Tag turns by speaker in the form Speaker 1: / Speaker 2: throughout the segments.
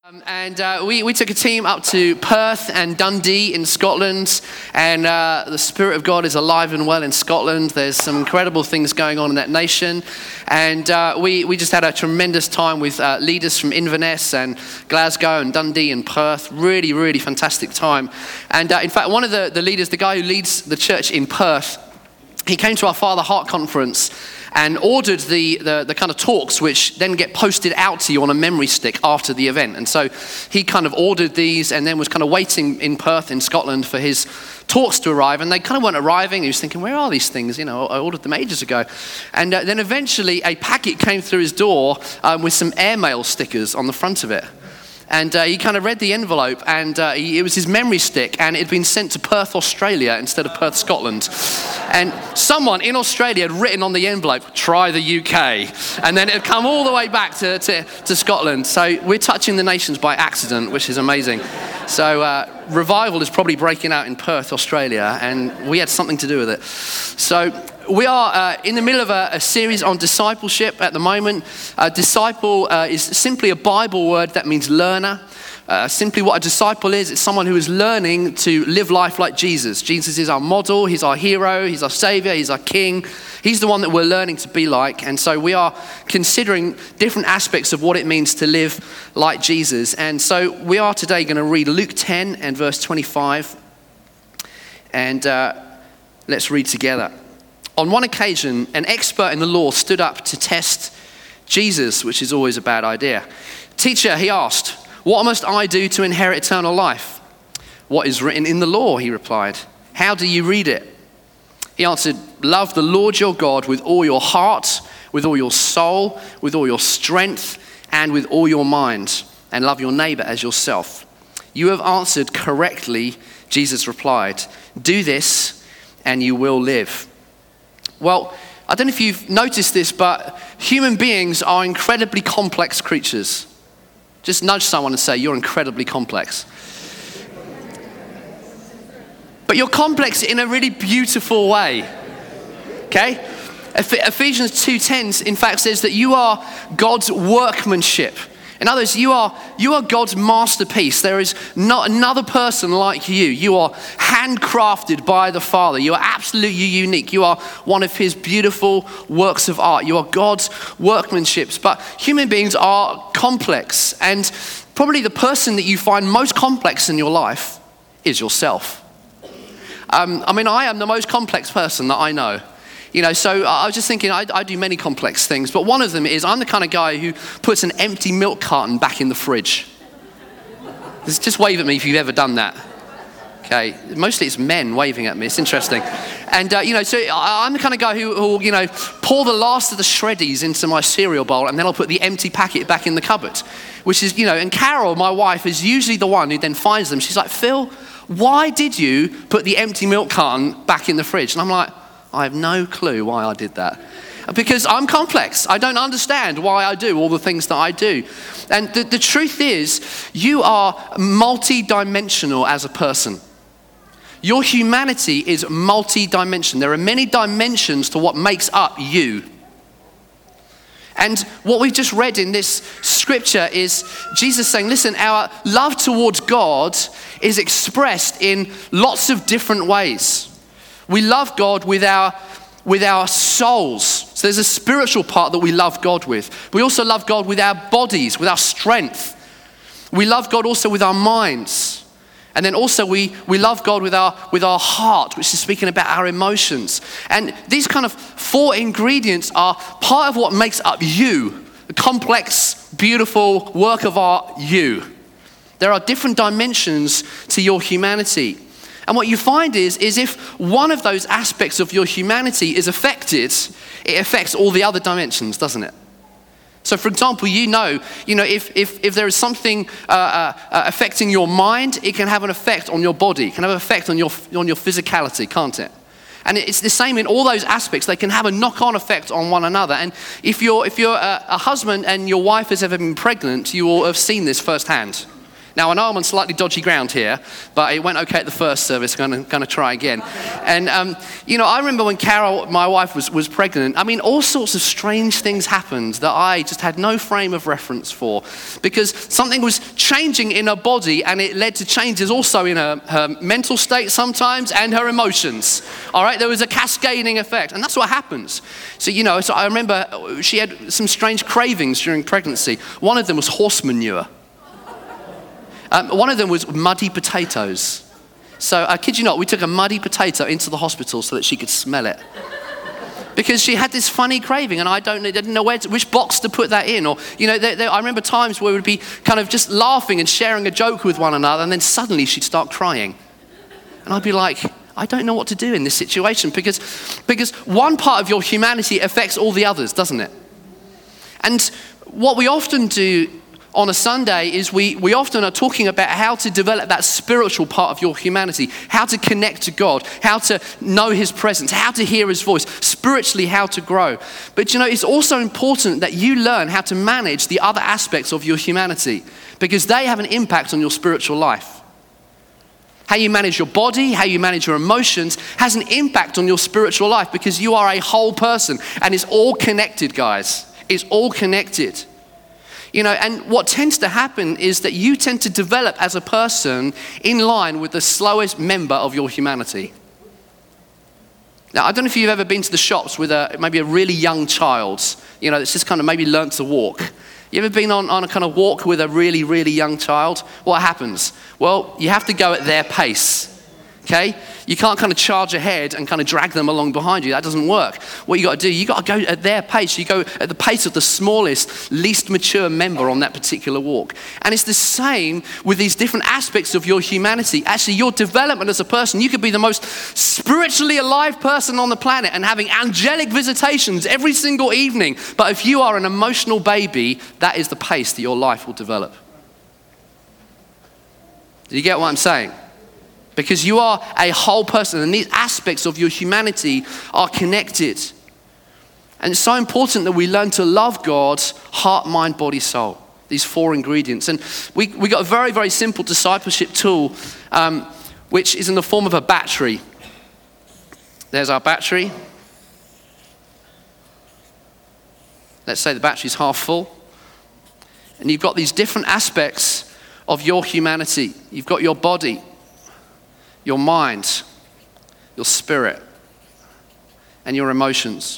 Speaker 1: We took a team up to Perth and Dundee in Scotland, and the Spirit of God is alive and well in Scotland. There's some incredible things going on in that nation, and we just had a tremendous time with leaders from Inverness and Glasgow and Dundee and Perth. Really, really fantastic time. And in fact, one of the leaders, the guy who leads the church in Perth, he came to our Father Heart conference and ordered the kind of talks which then get posted out to you on a memory stick after the event. And so he kind of ordered these and then was kind of waiting in Perth in Scotland for his talks to arrive, and they kind of weren't arriving. He was thinking, where are these things? You know, I ordered them ages ago. And then eventually a packet came through his door with some airmail stickers on the front of it. And he kind of read the envelope, and it was his memory stick, and it had been sent to Perth, Australia, instead of Perth, Scotland. And someone in Australia had written on the envelope, "Try the UK," and then it had come all the way back to Scotland. So we're touching the nations by accident, which is amazing. So revival is probably breaking out in Perth, Australia, and we had something to do with it. So we are in the middle of a series on discipleship at the moment. Disciple is simply a Bible word that means learner. Simply what a disciple is, it's someone who is learning to live life like Jesus. Jesus is our model, he's our hero, he's our savior, he's our king. He's the one that we're learning to be like. And so we are considering different aspects of what it means to live like Jesus. And so we are today going to read Luke 10 and verse 25. And let's read together. On one occasion, an expert in the law stood up to test Jesus, which is always a bad idea. "Teacher," he asked, "what must I do to inherit eternal life?" "What is written in the law?" he replied. "How do you read it?" He answered, "Love the Lord your God with all your heart, with all your soul, with all your strength, and with all your mind, and love your neighbor as yourself." "You have answered correctly," Jesus replied. "Do this, and you will live." Well, I don't know if you've noticed this, but human beings are incredibly complex creatures. Just nudge someone and say, "You're incredibly complex." But you're complex in a really beautiful way, okay? Ephesians 2:10, in fact, says that you are God's workmanship. In other words, you are God's masterpiece. There is not another person like you. You are handcrafted by the Father. You are absolutely unique. You are one of his beautiful works of art. You are God's workmanship. But human beings are complex. And probably the person that you find most complex in your life is yourself. I am the most complex person that I know. You know, so I was just thinking, I do many complex things, but one of them is I'm the kind of guy who puts an empty milk carton back in the fridge. Just wave at me if you've ever done that. Okay, mostly it's men waving at me. It's interesting. And, so I'm the kind of guy who will, pour the last of the shreddies into my cereal bowl, and then I'll put the empty packet back in the cupboard, which is, and Carol, my wife, is usually the one who then finds them. She's like, "Phil, why did you put the empty milk carton back in the fridge?" And I'm like, I have no clue why I did that. Because I'm complex. I don't understand why I do all the things that I do. And the truth is, you are multi-dimensional as a person. Your humanity is multi-dimensional. There are many dimensions to what makes up you. And what we've just read in this scripture is Jesus saying, listen, our love towards God is expressed in lots of different ways. We love God with our souls. So there's a spiritual part that we love God with. We also love God with our bodies, with our strength. We love God also with our minds. And then also we love God with our heart, which is speaking about our emotions. And these kind of four ingredients are part of what makes up you, the complex, beautiful work of art you. There are different dimensions to your humanity. And what you find is if one of those aspects of your humanity is affected, it affects all the other dimensions, doesn't it? So for example, if there is something affecting your mind, it can have an effect on your body, it can have an effect on your physicality, can't it? And it's the same in all those aspects. They can have a knock-on effect on one another. And if you're a husband and your wife has ever been pregnant, you will have seen this firsthand. Now, I know I'm on slightly dodgy ground here, but it went okay at the first service. I'm going to try again. And, I remember when Carol, my wife, was pregnant, all sorts of strange things happened that I just had no frame of reference for, because something was changing in her body, and it led to changes also in her mental state sometimes and her emotions. All right? There was a cascading effect, and that's what happens. So, so I remember she had some strange cravings during pregnancy. One of them was horse manure. One of them was muddy potatoes. So I kid you not, we took a muddy potato into the hospital so that she could smell it. Because she had this funny craving, and I didn't know which box to put that in. Or, I remember times where we'd be kind of just laughing and sharing a joke with one another, and then suddenly she'd start crying. And I'd be like, I don't know what to do in this situation, because one part of your humanity affects all the others, doesn't it? And what we often do on a Sunday is we often are talking about how to develop that spiritual part of your humanity, how to connect to God, how to know his presence, how to hear his voice, spiritually how to grow. But it's also important that you learn how to manage the other aspects of your humanity, because they have an impact on your spiritual life. How you manage your body, how you manage your emotions has an impact on your spiritual life, because you are a whole person, and it's all connected, guys. It's all connected. And what tends to happen is that you tend to develop as a person in line with the slowest member of your humanity. Now, I don't know if you've ever been to the shops with maybe a really young child, that's just kind of maybe learnt to walk. You ever been on a kind of walk with a really, really young child? What happens? Well, you have to go at their pace. Okay? You can't kind of charge ahead and kind of drag them along behind you. That doesn't work. What you got to do, you got to go at their pace. You go at the pace of the smallest, least mature member on that particular walk. And it's the same with these different aspects of your humanity. Actually, your development as a person, you could be the most spiritually alive person on the planet and having angelic visitations every single evening. But if you are an emotional baby, that is the pace that your life will develop. Do you get what I'm saying? Because you are a whole person, and these aspects of your humanity are connected. And it's so important that we learn to love God, heart, mind, body, soul. These 4 ingredients. And we got a very, very simple discipleship tool, which is in the form of a battery. There's our battery. Let's say the battery's half full. And you've got these different aspects of your humanity. You've got your body, your mind, your spirit, and your emotions.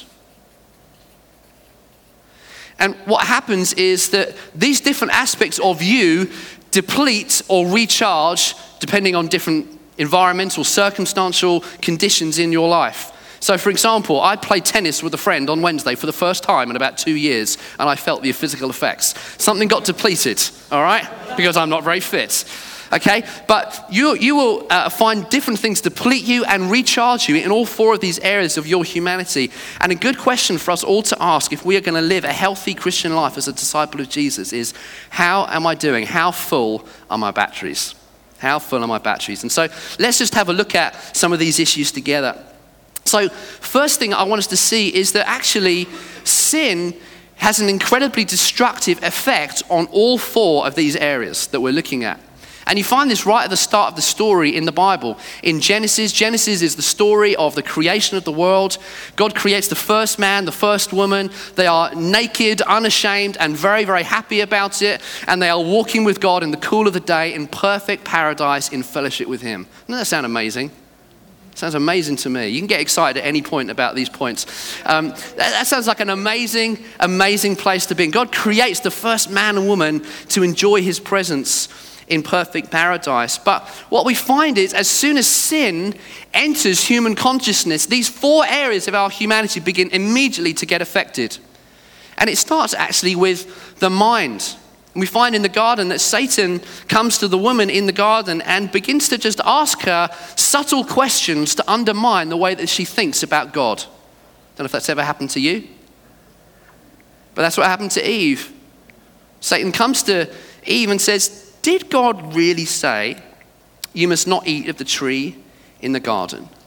Speaker 1: And what happens is that these different aspects of you deplete or recharge depending on different environmental, circumstantial conditions in your life. So for example, I played tennis with a friend on Wednesday for the first time in about 2 years, and I felt the physical effects. Something got depleted, all right? Because I'm not very fit. Okay, but you will find different things deplete you and recharge you in all 4 of these areas of your humanity. And a good question for us all to ask if we are going to live a healthy Christian life as a disciple of Jesus is, how am I doing? How full are my batteries? How full are my batteries? And so let's just have a look at some of these issues together. So first thing I want us to see is that actually sin has an incredibly destructive effect on all 4 of these areas that we're looking at. And you find this right at the start of the story in the Bible. In Genesis is the story of the creation of the world. God creates the first man, the first woman. They are naked, unashamed, and very, very happy about it. And they are walking with God in the cool of the day in perfect paradise in fellowship with him. Doesn't that sound amazing? Sounds amazing to me. You can get excited at any point about these points. That sounds like an amazing, amazing place to be. And God creates the first man and woman to enjoy his presence in perfect paradise. But what we find is as soon as sin enters human consciousness, these 4 areas of our humanity begin immediately to get affected. And it starts actually with the mind. We find in the garden that Satan comes to the woman in the garden and begins to just ask her subtle questions to undermine the way that she thinks about God. Don't know if that's ever happened to you, but that's what happened to Eve. Satan comes to Eve and says, did God really say you must not eat of the tree in the garden?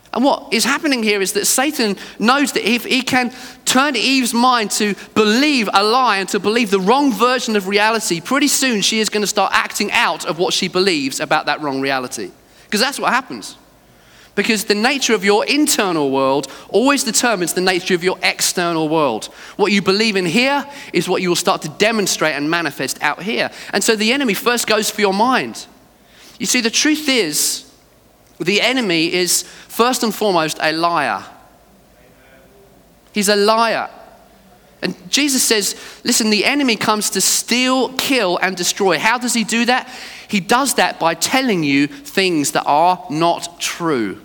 Speaker 1: And what is happening here is that Satan knows that if he can turn Eve's mind to believe a lie and to believe the wrong version of reality, pretty soon she is going to start acting out of what she believes about that wrong reality. Because that's what happens. Because the nature of your internal world always determines the nature of your external world. What you believe in here is what you will start to demonstrate and manifest out here. And so the enemy first goes for your mind. You see, the truth is, the enemy is first and foremost a liar. He's a liar. And Jesus says, listen, the enemy comes to steal, kill, and destroy. How does he do that? He does that by telling you things that are not true.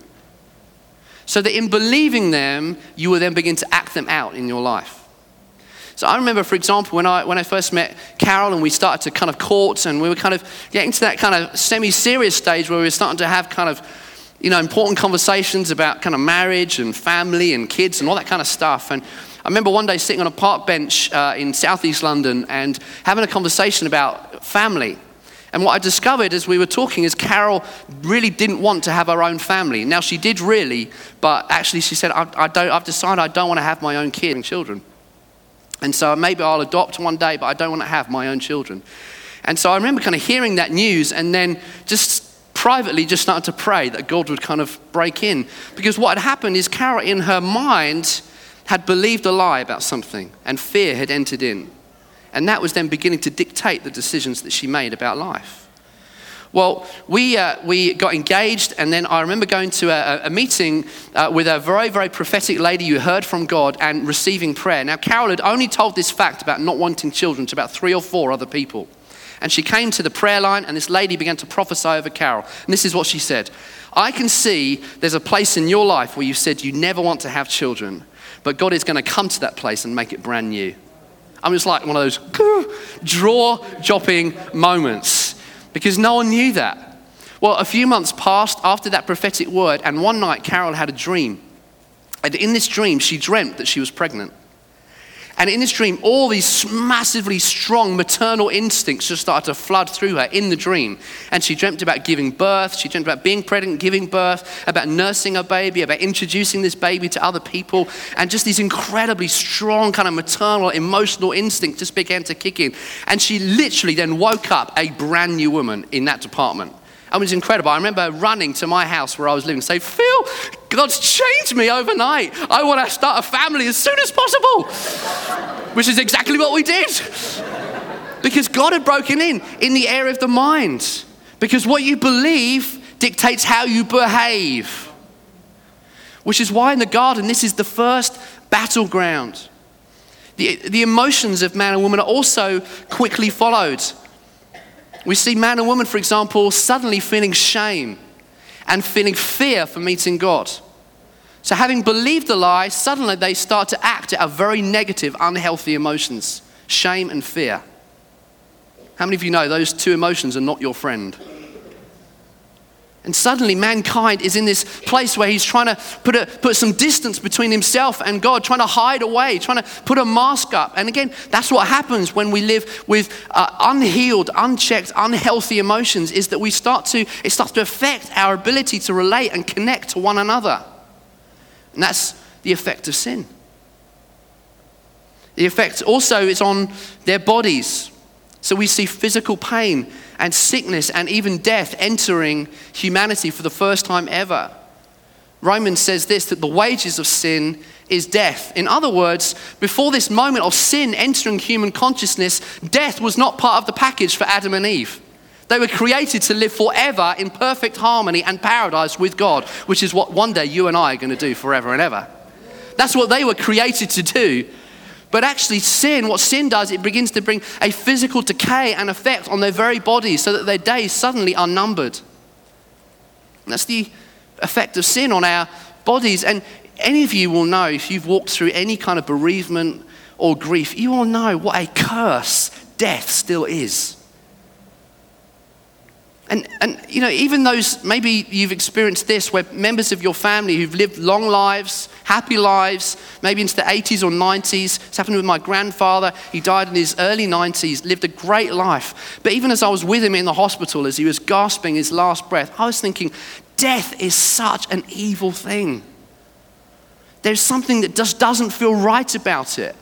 Speaker 1: So that in believing them, you will then begin to act them out in your life. So I remember, for example, when I first met Carol and we started to kind of court, and we were kind of getting to that kind of semi-serious stage where we were starting to have kind of, important conversations about kind of marriage and family and kids and all that kind of stuff. And I remember one day sitting on a park bench in southeast London and having a conversation about family. And what I discovered as we were talking is Carol really didn't want to have her own family. Now she did really, but actually she said, I've decided I don't want to have my own kids and children. And so maybe I'll adopt one day, but I don't want to have my own children. And so I remember kind of hearing that news and then just privately just started to pray that God would kind of break in. Because what had happened is Carol in her mind had believed a lie about something and fear had entered in. And that was then beginning to dictate the decisions that she made about life. Well, we got engaged, and then I remember going to a meeting with a very, very prophetic lady who heard from God and receiving prayer. Now, Carol had only told this fact about not wanting children to about 3 or 4 other people. And she came to the prayer line, and this lady began to prophesy over Carol. And this is what she said. I can see there's a place in your life where you said you never want to have children, but God is going to come to that place and make it brand new. I'm just like one of those jaw-dropping moments because no one knew that. Well, a few months passed after that prophetic word, and one night Carol had a dream. And in this dream, she dreamt that she was pregnant. And in this dream, all these massively strong maternal instincts just started to flood through her in the dream. And she dreamt about giving birth. She dreamt about being pregnant, giving birth, about nursing a baby, about introducing this baby to other people. And just these incredibly strong kind of maternal, emotional instincts just began to kick in. And she literally then woke up a brand new woman in that department. It was incredible. I remember running to my house where I was living and saying, Phil, God's changed me overnight. I want to start a family as soon as possible. Which is exactly what we did. Because God had broken in the area of the mind. Because what you believe dictates how you behave. Which is why in the garden, this is the first battleground. The emotions of man and woman are also quickly followed. We see man and woman, for example, suddenly feeling shame and feeling fear for meeting God. So having believed the lie, suddenly they start to act out of very negative, unhealthy emotions, shame and fear. How many of you know those two emotions are not your friend? And suddenly mankind is in this place where he's trying to put some distance between himself and God, trying to hide away, trying to put a mask up. And again, that's what happens when we live with unhealed, unchecked, unhealthy emotions, is that it starts to affect our ability to relate and connect to one another. And that's the effect of sin. The effect also is on their bodies. So we see physical pain and sickness and even death entering humanity for the first time ever. Romans says this, that the wages of sin is death. In other words, before this moment of sin entering human consciousness, death was not part of the package for Adam and Eve. They were created to live forever in perfect harmony and paradise with God, which is what one day you and I are going to do forever and ever. That's what they were created to do. But actually what sin does, it begins to bring a physical decay and effect on their very bodies so that their days suddenly are numbered. And that's the effect of sin on our bodies. And any of you will know, if you've walked through any kind of bereavement or grief, you will know what a curse death still is. And even those, maybe you've experienced this, where members of your family who've lived long lives, happy lives, maybe into the 80s or 90s. It's happened with my grandfather. He died in his early 90s, lived a great life. But even as I was with him in the hospital, as he was gasping his last breath, I was thinking, Death is such an evil thing. There's something that just doesn't feel right about it.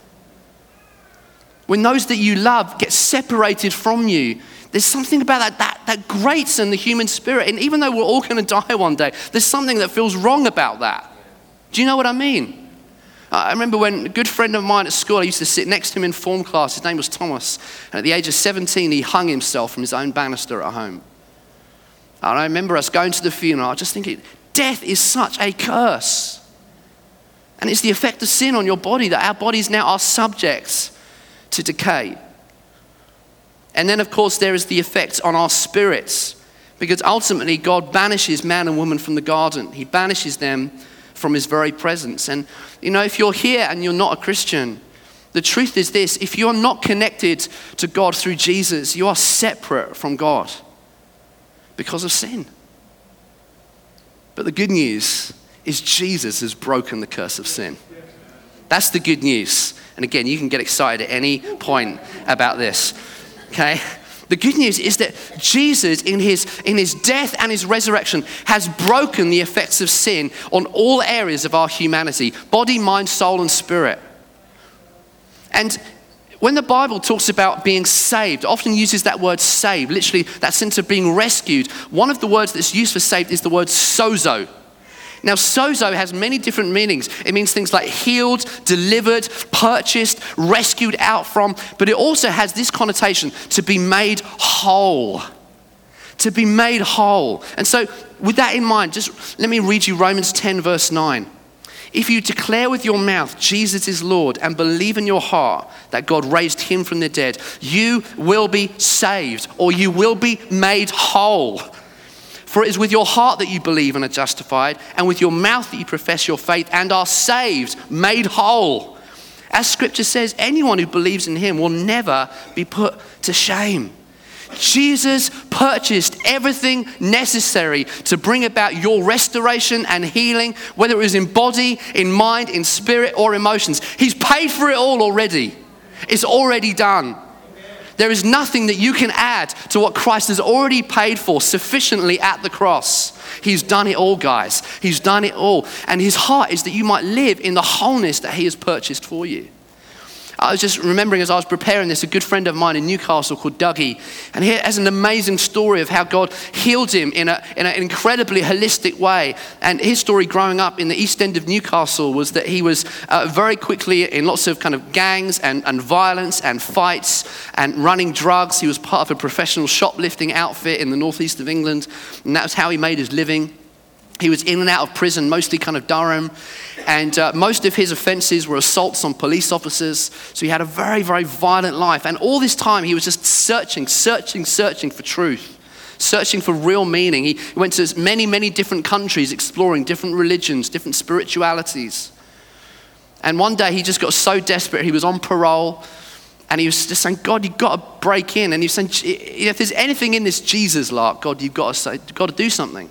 Speaker 1: When those that you love get separated from you, there's something about that grates in the human spirit. And even though we're all going to die one day, there's something that feels wrong about that. Do you know what I mean? I remember when a good friend of mine at school, I used to sit next to him in form class. His name was Thomas. And at the age of 17, he hung himself from his own banister at home. And I remember us going to the funeral. I was just thinking, death is such a curse. And it's the effect of sin on your body, that our bodies now are subject to decay. And then, of course, there is the effect on our spirits, because ultimately God banishes man and woman from the garden. He banishes them from his very presence. And, if you're here and you're not a Christian, the truth is this: if you're not connected to God through Jesus, you are separate from God because of sin. But the good news is Jesus has broken the curse of sin. That's the good news. And again, you can get excited at any point about this. Okay? The good news is that Jesus, in his death and his resurrection, has broken the effects of sin on all areas of our humanity: body, mind, soul, and spirit. And when the Bible talks about being saved, it often uses that word saved, literally that sense of being rescued. One of the words that's used for saved is the word sozo. Now, sozo has many different meanings. It means things like healed, delivered, purchased, rescued out from, but it also has this connotation: to be made whole. To be made whole. And so, with that in mind, just let me read you Romans 10, verse 9. If you declare with your mouth Jesus is Lord and believe in your heart that God raised him from the dead, you will be saved, or you will be made whole. For it is with your heart that you believe and are justified, and with your mouth that you profess your faith and are saved, made whole. As scripture says, anyone who believes in him will never be put to shame. Jesus purchased everything necessary to bring about your restoration and healing, whether it was in body, in mind, in spirit, or emotions. He's paid for it all already. It's already done. There is nothing that you can add to what Christ has already paid for sufficiently at the cross. He's done it all, guys. He's done it all. And his heart is that you might live in the wholeness that he has purchased for you. I was just remembering as I was preparing this, a good friend of mine in Newcastle called Dougie, and he has an amazing story of how God healed him in an incredibly holistic way. And his story growing up in the East End of Newcastle was that he was very quickly in lots of kind of gangs and violence and fights and running drugs. He was part of a professional shoplifting outfit in the northeast of England, and that was how he made his living. He was in and out of prison, mostly kind of Durham. And most of his offenses were assaults on police officers. So he had a very, very violent life. And all this time he was just searching for truth, searching for real meaning. He went to many, many different countries, exploring different religions, different spiritualities. And one day he just got so desperate, he was on parole. And he was just saying, God, you've got to break in. And he was saying, if there's anything in this Jesus lark, God, you've got to do something.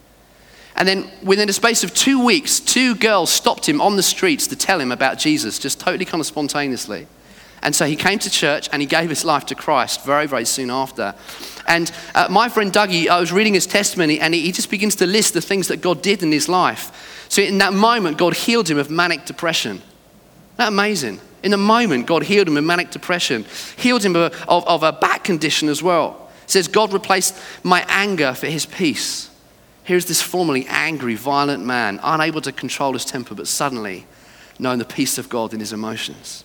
Speaker 1: And then within a space of 2 weeks, 2 girls stopped him on the streets to tell him about Jesus, just totally kind of spontaneously. And so he came to church and he gave his life to Christ very, very soon after. And my friend Dougie, I was reading his testimony, and he just begins to list the things that God did in his life. So in that moment, God healed him of manic depression. Isn't that amazing? In a moment, God healed him of manic depression, healed him of a back condition as well. It says, God replaced my anger for his peace. Here's this formerly angry, violent man, unable to control his temper, but suddenly knowing the peace of God in his emotions.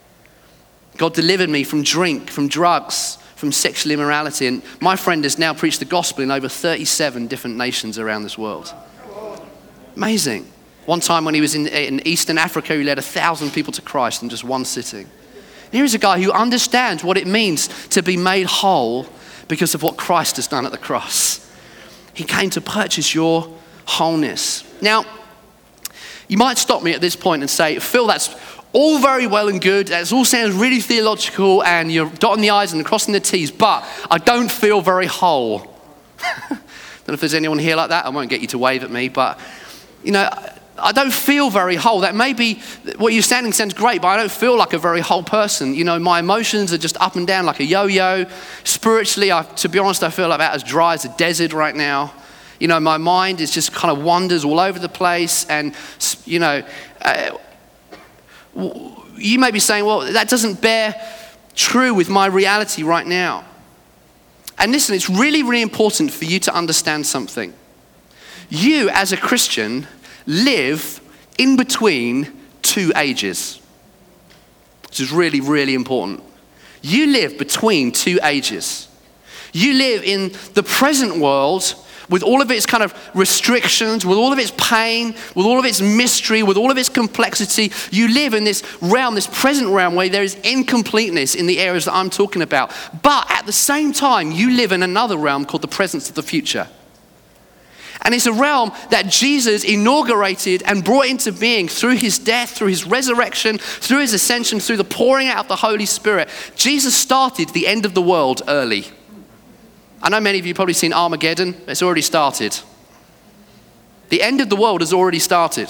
Speaker 1: God delivered me from drink, from drugs, from sexual immorality. And my friend has now preached the gospel in over 37 different nations around this world. Amazing. One time when he was in Eastern Africa, he led 1,000 people to Christ in just one sitting. Here's a guy who understands what it means to be made whole because of what Christ has done at the cross. He came to purchase your wholeness. Now, you might stop me at this point and say, Phil, that's all very well and good. That all sounds really theological, and you're dotting the I's and crossing the T's, but I don't feel very whole. Don't know if there's anyone here like that. I won't get you to wave at me, but, I don't feel very whole. That may be what you're saying sounds great, but I don't feel like a very whole person. My emotions are just up and down like a yo-yo. Spiritually, to be honest, I feel about as dry as a desert right now. my mind is just kind of wanders all over the place. And, you may be saying, well, that doesn't bear true with my reality right now. And listen, it's really, really important for you to understand something. You, as a Christian, live in between two ages. Which is really, really important. You live between two ages. You live in the present world with all of its kind of restrictions, with all of its pain, with all of its mystery, with all of its complexity. You live in this realm, this present realm where there is incompleteness in the areas that I'm talking about. But at the same time, you live in another realm called the presence of the future. And it's a realm that Jesus inaugurated and brought into being through his death, through his resurrection, through his ascension, through the pouring out of the Holy Spirit. Jesus started the end of the world early. I know many of you have probably seen Armageddon. It's already started. The end of the world has already started.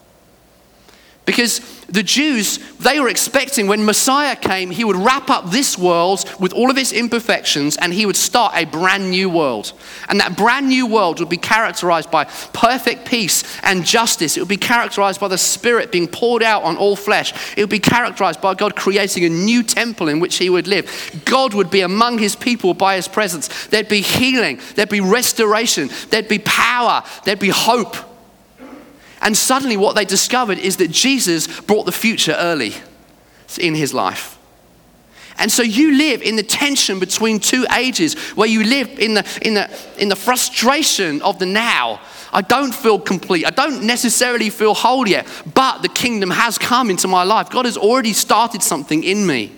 Speaker 1: Because the Jews, they were expecting when Messiah came, he would wrap up this world with all of its imperfections and he would start a brand new world. And that brand new world would be characterized by perfect peace and justice. It would be characterized by the Spirit being poured out on all flesh. It would be characterized by God creating a new temple in which he would live. God would be among his people by his presence. There'd be healing. There'd be restoration. There'd be power. There'd be hope. And suddenly what they discovered is that Jesus brought the future early in his life. And so you live in the tension between two ages, where you live in the frustration of the now. I don't feel complete. I don't necessarily feel whole yet, but the kingdom has come into my life. God has already started something in me.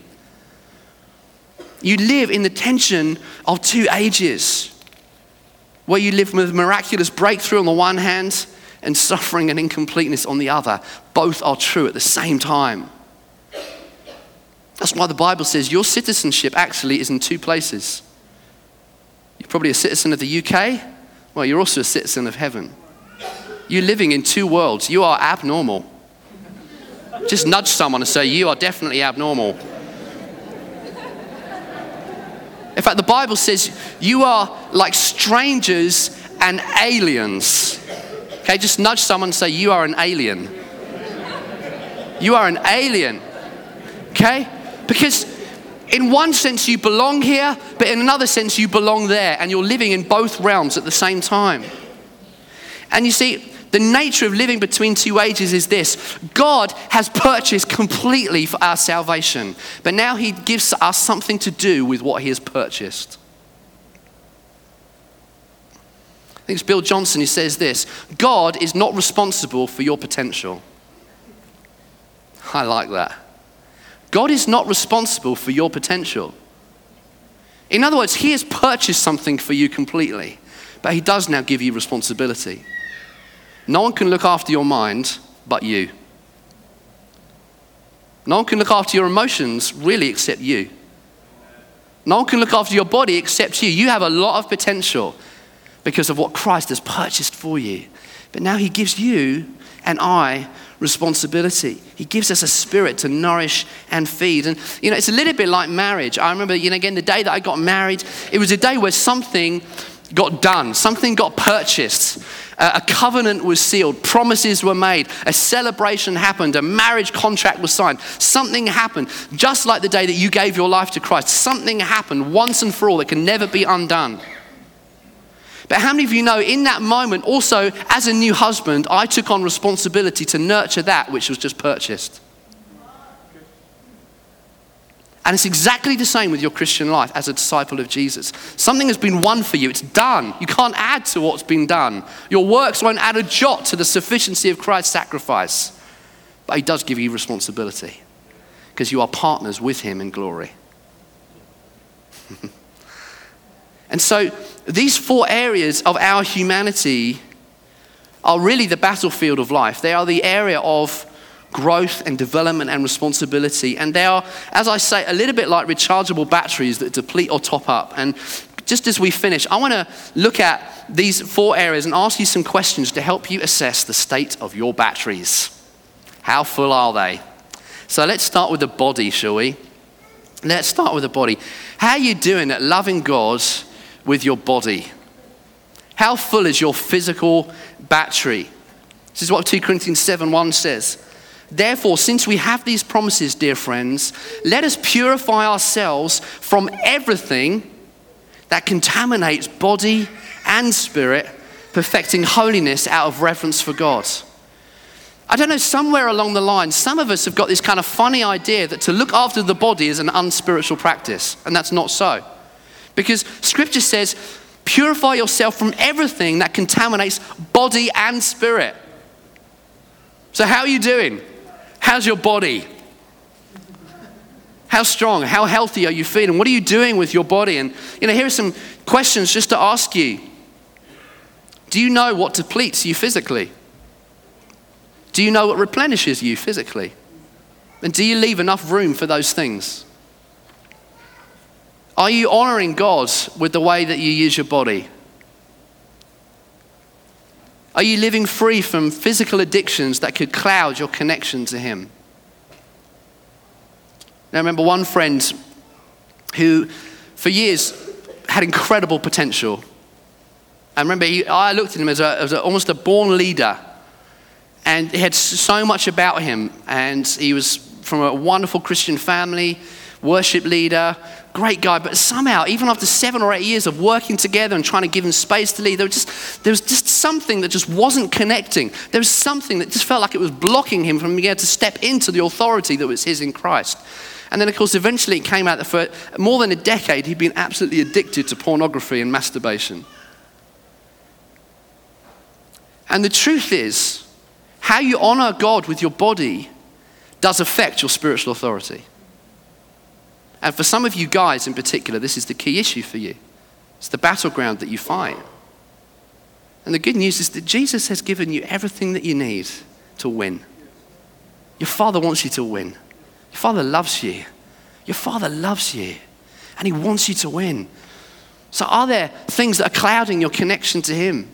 Speaker 1: You live in the tension of two ages, where you live with miraculous breakthrough on the one hand and suffering and incompleteness on the other. Both are true at the same time. That's why the Bible says your citizenship actually is in two places. You're probably a citizen of the UK. Well, you're also a citizen of heaven. You're living in two worlds. You are abnormal. Just nudge someone and say, you are definitely abnormal. In fact, the Bible says you are like strangers and aliens. Okay, just nudge someone and say, you are an alien. You are an alien. Okay? Because in one sense you belong here, but in another sense you belong there, and you're living in both realms at the same time. And you see, the nature of living between two ages is this: God has purchased completely for our salvation, but now he gives us something to do with what he has purchased. I think it's Bill Johnson who says this: God is not responsible for your potential. I like that. God is not responsible for your potential. In other words, he has purchased something for you completely, but he does now give you responsibility. No one can look after your mind but you. No one can look after your emotions really except you. No one can look after your body except you. You have a lot of potential because of what Christ has purchased for you. But now he gives you and I responsibility. He gives us a spirit to nourish and feed. And, it's a little bit like marriage. I remember, again, the day that I got married, it was a day where something got done. Something got purchased. A covenant was sealed. Promises were made. A celebration happened. A marriage contract was signed. Something happened. Just like the day that you gave your life to Christ. Something happened once and for all that can never be undone. But how many of you know in that moment also, as a new husband, I took on responsibility to nurture that which was just purchased? And it's exactly the same with your Christian life as a disciple of Jesus. Something has been won for you. It's done. You can't add to what's been done. Your works won't add a jot to the sufficiency of Christ's sacrifice. But he does give you responsibility because you are partners with him in glory. And so these four areas of our humanity are really the battlefield of life. They are the area of growth and development and responsibility. And they are, as I say, a little bit like rechargeable batteries that deplete or top up. And just as we finish, I want to look at these four areas and ask you some questions to help you assess the state of your batteries. How full are they? So let's start with the body, shall we? Let's start with the body. How are you doing at loving God with your body? How full is your physical battery? This is what 2 Corinthians 7:1 says. Therefore, since we have these promises, dear friends, let us purify ourselves from everything that contaminates body and spirit, perfecting holiness out of reverence for God. I don't know, somewhere along the line, some of us have got this kind of funny idea that to look after the body is an unspiritual practice, and that's not so. Because Scripture says, purify yourself from everything that contaminates body and spirit. So how are you doing? How's your body? How strong, how healthy are you feeling? What are you doing with your body? And here are some questions just to ask you. Do you know what depletes you physically? Do you know what replenishes you physically? And do you leave enough room for those things? Are you honoring God with the way that you use your body? Are you living free from physical addictions that could cloud your connection to Him? Now, I remember one friend who, for years, had incredible potential. I remember I looked at him as almost a born leader. And he had so much about him. And he was from a wonderful Christian family, worship leader, great guy. But somehow, even after 7 or 8 years of working together and trying to give him space to lead, there was just something that just wasn't connecting. There was something that just felt like it was blocking him from being able to step into the authority that was his in Christ. And then, of course, eventually it came out that for more than a decade, he'd been absolutely addicted to pornography and masturbation. And the truth is, how you honor God with your body does affect your spiritual authority. And for some of you guys in particular, this is the key issue for you. It's the battleground that you fight. And the good news is that Jesus has given you everything that you need to win. Your Father wants you to win. Your Father loves you. Your Father loves you. And He wants you to win. So are there things that are clouding your connection to Him?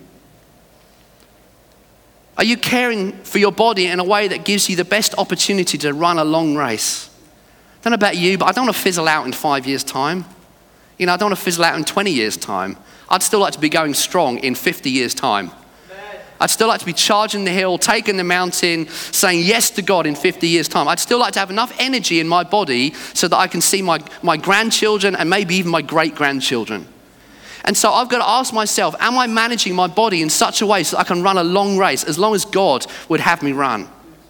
Speaker 1: Are you caring for your body in a way that gives you the best opportunity to run a long race? I don't know about you, but I don't want to fizzle out in 5 years' time. I don't want to fizzle out in 20 years' time. I'd still like to be going strong in 50 years' time. I'd still like to be charging the hill, taking the mountain, saying yes to God in 50 years' time. I'd still like to have enough energy in my body so that I can see my grandchildren and maybe even my great-grandchildren. And so I've got to ask myself, am I managing my body in such a way so that I can run a long race as long as God would have me run?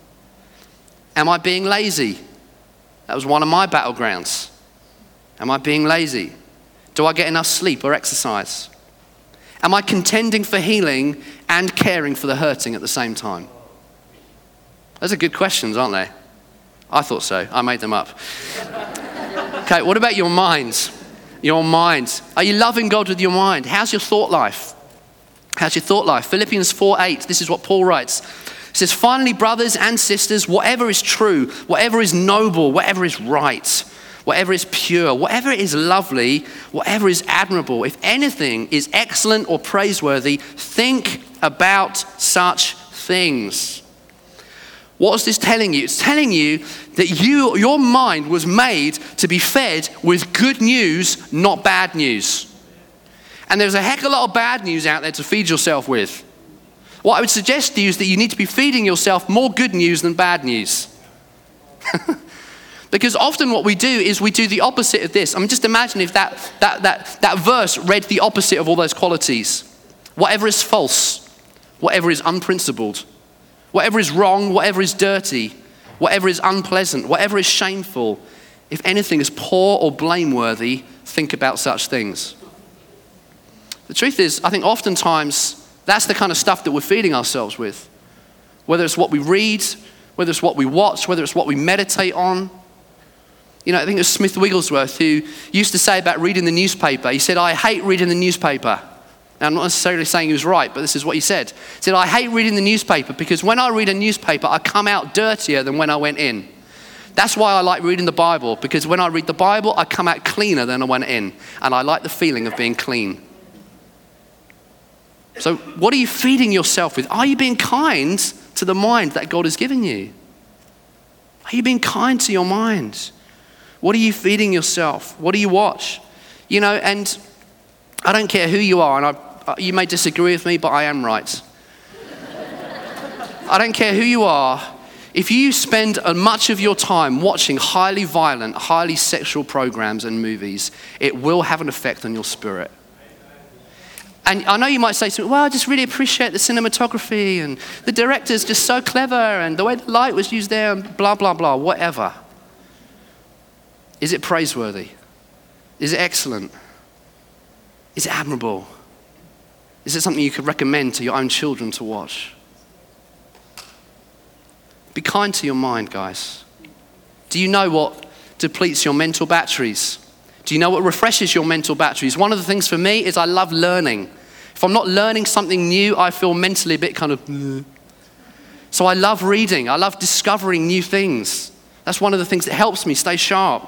Speaker 1: Am I being lazy? That was one of my battlegrounds. Am I being lazy? Do I get enough sleep or exercise? Am I contending for healing and caring for the hurting at the same time? Those are good questions, aren't they? I thought so. I made them up. Okay, what about your minds? Your mind. Are you loving God with your mind? How's your thought life? How's your thought life? Philippians 4:8, this is what Paul writes. It says, finally, brothers and sisters, whatever is true, whatever is noble, whatever is right, whatever is pure, whatever is lovely, whatever is admirable, if anything is excellent or praiseworthy, think about such things. What is this telling you? It's telling you that your mind was made to be fed with good news, not bad news. And there's a heck of a lot of bad news out there to feed yourself with. What I would suggest to you is that you need to be feeding yourself more good news than bad news. Because often what we do is we do the opposite of this. I mean, just imagine if that verse read the opposite of all those qualities. Whatever is false, whatever is unprincipled, whatever is wrong, whatever is dirty, whatever is unpleasant, whatever is shameful, if anything is poor or blameworthy, think about such things. The truth is, I think oftentimes that's the kind of stuff that we're feeding ourselves with. Whether it's what we read, whether it's what we watch, whether it's what we meditate on. I think it was Smith Wigglesworth who used to say about reading the newspaper. He said, I hate reading the newspaper. Now, I'm not necessarily saying he was right, but this is what he said. He said, I hate reading the newspaper because when I read a newspaper, I come out dirtier than when I went in. That's why I like reading the Bible, because when I read the Bible, I come out cleaner than I went in. And I like the feeling of being clean. So what are you feeding yourself with? Are you being kind to the mind that God has given you? Are you being kind to your mind? What are you feeding yourself? What do you watch? And I don't care who you are, and I You may disagree with me, but I am right. I don't care who you are. If you spend much of your time watching highly violent, highly sexual programs and movies, it will have an effect on your spirit. And I know you might say to me, well, I just really appreciate the cinematography and the director's just so clever and the way the light was used there and blah, blah, blah, whatever. Is it praiseworthy? Is it excellent? Is it admirable? Is it something you could recommend to your own children to watch? Be kind to your mind, guys. Do you know what depletes your mental batteries? Do you know what refreshes your mental batteries? One of the things for me is I love learning. If I'm not learning something new, I feel mentally a bit kind of... So I love reading. I love discovering new things. That's one of the things that helps me stay sharp.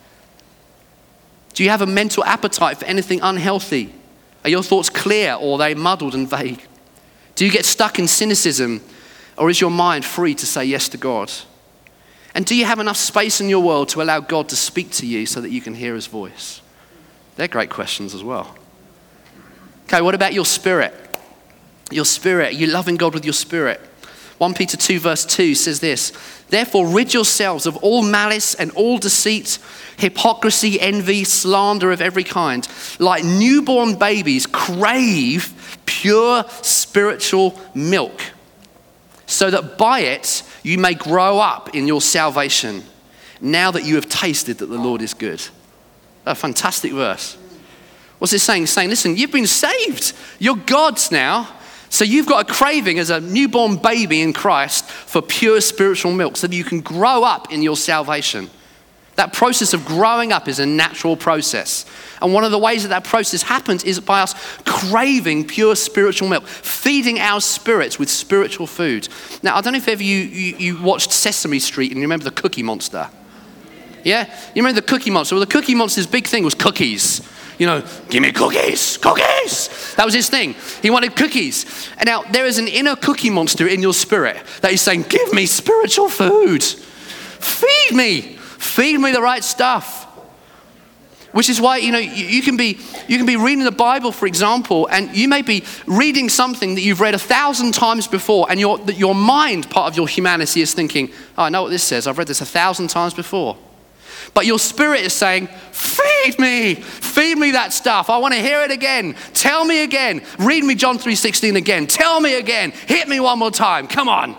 Speaker 1: Do you have a mental appetite for anything unhealthy? Are your thoughts clear or are they muddled and vague? Do you get stuck in cynicism or is your mind free to say yes to God? And do you have enough space in your world to allow God to speak to you so that you can hear his voice? They're great questions as well. Okay, what about your spirit? Your spirit, are you loving God with your spirit? 1 Peter 2 verse 2 says this, therefore rid yourselves of all malice and all deceit, hypocrisy, envy, slander of every kind. Like newborn babies, crave pure spiritual milk, so that by it you may grow up in your salvation, now that you have tasted that the Lord is good. A fantastic verse. What's it saying? It's saying, listen, you've been saved. You're God's now. So you've got a craving as a newborn baby in Christ for pure spiritual milk so that you can grow up in your salvation. That process of growing up is a natural process. And one of the ways that process happens is by us craving pure spiritual milk, feeding our spirits with spiritual food. Now, I don't know if ever you watched Sesame Street and you remember the Cookie Monster. Yeah? You remember the Cookie Monster? Well, the Cookie Monster's big thing was cookies. You know, give me cookies, cookies. That was his thing. He wanted cookies. And now there is an inner Cookie Monster in your spirit that is saying, give me spiritual food. Feed me the right stuff. Which is why, you can be reading the Bible, for example, and you may be reading something that you've read 1,000 times before, and your mind, part of your humanity, is thinking, oh, I know what this says. I've read this 1,000 times before. But your spirit is saying, feed me that stuff. I want to hear it again. Tell me again. Read me John 3:16 again. Tell me again. Hit me one more time. Come on.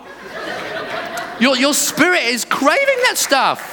Speaker 1: Your spirit is craving that stuff.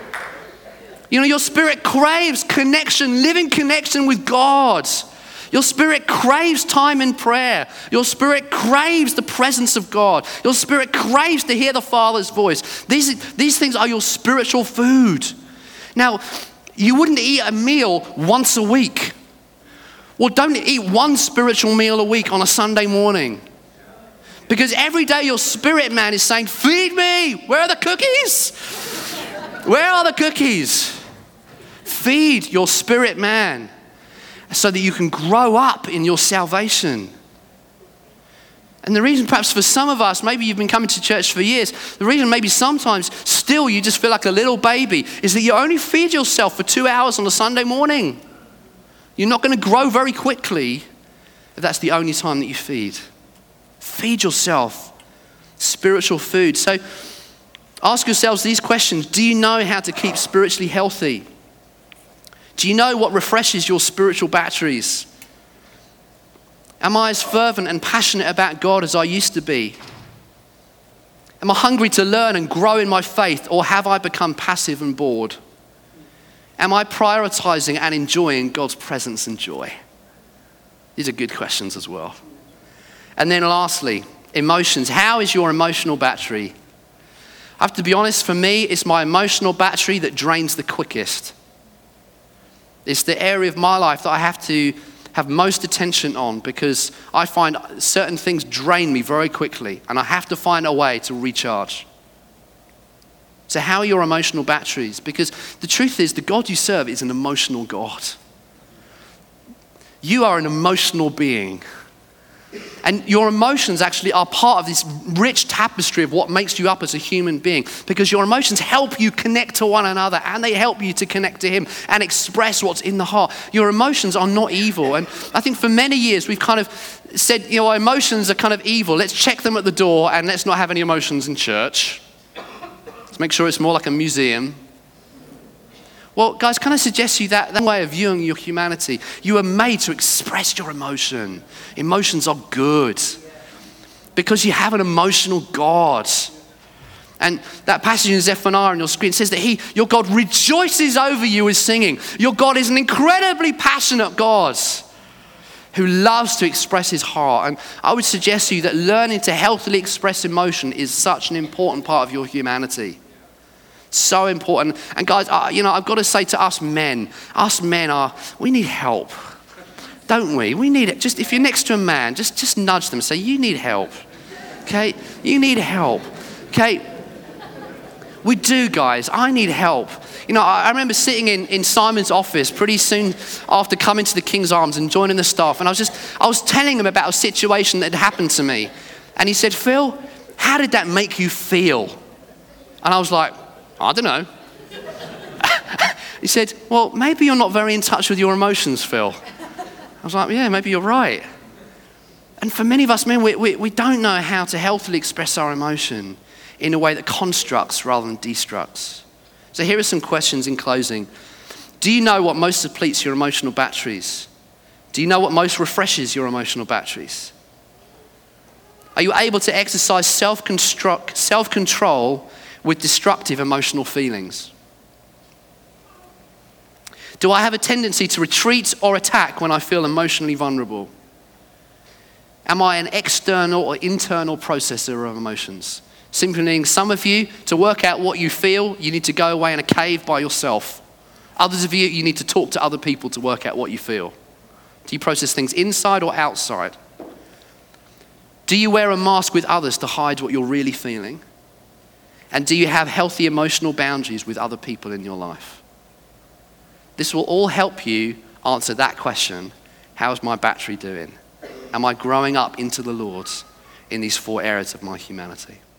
Speaker 1: Your spirit craves connection, living connection with God. Your spirit craves time in prayer. Your spirit craves the presence of God. Your spirit craves to hear the Father's voice. These things are your spiritual food. Now, you wouldn't eat a meal once a week. Well, don't eat one spiritual meal a week on a Sunday morning. Because every day your spirit man is saying, feed me. Where are the cookies? Where are the cookies? Feed your spirit man so that you can grow up in your salvation. And the reason perhaps for some of us, maybe you've been coming to church for years, the reason maybe sometimes still you just feel like a little baby is that you only feed yourself for 2 hours on a Sunday morning. You're not going to grow very quickly if that's the only time that you feed. Feed yourself spiritual food. So ask yourselves these questions. Do you know how to keep spiritually healthy? Do you know what refreshes your spiritual batteries? Am I as fervent and passionate about God as I used to be? Am I hungry to learn and grow in my faith, or have I become passive and bored? Am I prioritizing and enjoying God's presence and joy? These are good questions as well. And then lastly, emotions. How is your emotional battery? I have to be honest, for me, it's my emotional battery that drains the quickest. It's the area of my life that I have to have most attention on, because I find certain things drain me very quickly and I have to find a way to recharge. So how are your emotional batteries? Because the truth is, the God you serve is an emotional God. You are an emotional being. And your emotions actually are part of this rich tapestry of what makes you up as a human being, because your emotions help you connect to one another, and they help you to connect to Him and express what's in the heart. Your emotions are not evil. And I think for many years we've kind of said, our emotions are kind of evil. Let's check them at the door and let's not have any emotions in church. Let's make sure it's more like a museum. Well, guys, can I suggest to you that way of viewing your humanity? You are made to express your emotion. Emotions are good because you have an emotional God. And that passage in Zephaniah on your screen says that your God rejoices over you with singing. Your God is an incredibly passionate God who loves to express His heart. And I would suggest to you that learning to healthily express emotion is such an important part of your humanity. So important. And guys, I've got to say to us men, we need help, don't we? We need it. Just if you're next to a man, just nudge them and say, you need help, okay? You need help, okay? We do, guys. I need help. I remember sitting in Simon's office pretty soon after coming to the King's Arms and joining the staff, and I was telling him about a situation that had happened to me, and he said, Phil, how did that make you feel? And I was like, I don't know. He said, well, maybe you're not very in touch with your emotions, Phil. I was like, yeah, maybe you're right. And for many of us men, we don't know how to healthily express our emotion in a way that constructs rather than destructs. So here are some questions in closing. Do you know what most depletes your emotional batteries? Do you know what most refreshes your emotional batteries? Are you able to exercise self-control with destructive emotional feelings? Do I have a tendency to retreat or attack when I feel emotionally vulnerable? Am I an external or internal processor of emotions? Simply meaning some of you, to work out what you feel, you need to go away in a cave by yourself. Others of you, you need to talk to other people to work out what you feel. Do you process things inside or outside? Do you wear a mask with others to hide what you're really feeling? And do you have healthy emotional boundaries with other people in your life? This will all help you answer that question. How's my battery doing? Am I growing up into the Lord in these 4 areas of my humanity?